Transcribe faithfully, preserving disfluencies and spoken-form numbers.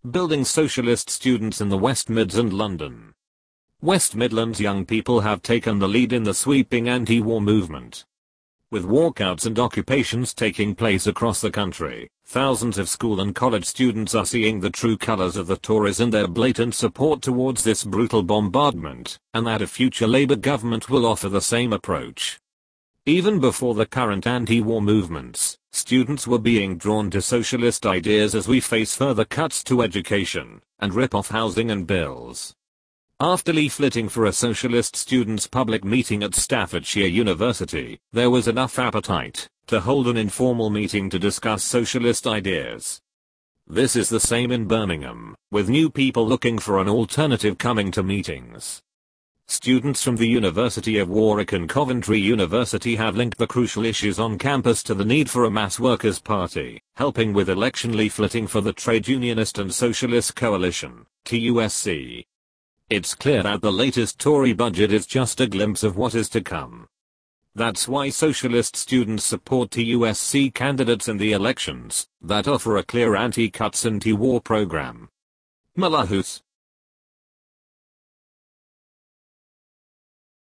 Building socialist students in the West Mids and London. West Midlands young people have taken the lead in the sweeping anti-war movement. With walkouts and occupations taking place across the country, thousands of school and college students are seeing the true colors of the Tories and their blatant support towards this brutal bombardment, and that a future Labour government will offer the same approach. Even before the current anti-war movements, students were being drawn to socialist ideas as we face further cuts to education and rip-off housing and bills. After leafleting for a socialist students' public meeting at Staffordshire University, there was enough appetite to hold an informal meeting to discuss socialist ideas. This is the same in Birmingham, with new people looking for an alternative coming to meetings. Students from the University of Warwick and Coventry University have linked the crucial issues on campus to the need for a mass workers' party, helping with election leafleting for the Trade Unionist and Socialist Coalition, T U S C. It's clear that the latest Tory budget is just a glimpse of what is to come. That's why socialist students support T U S C candidates in the elections that offer a clear anti-cuts anti-war program. Malahus.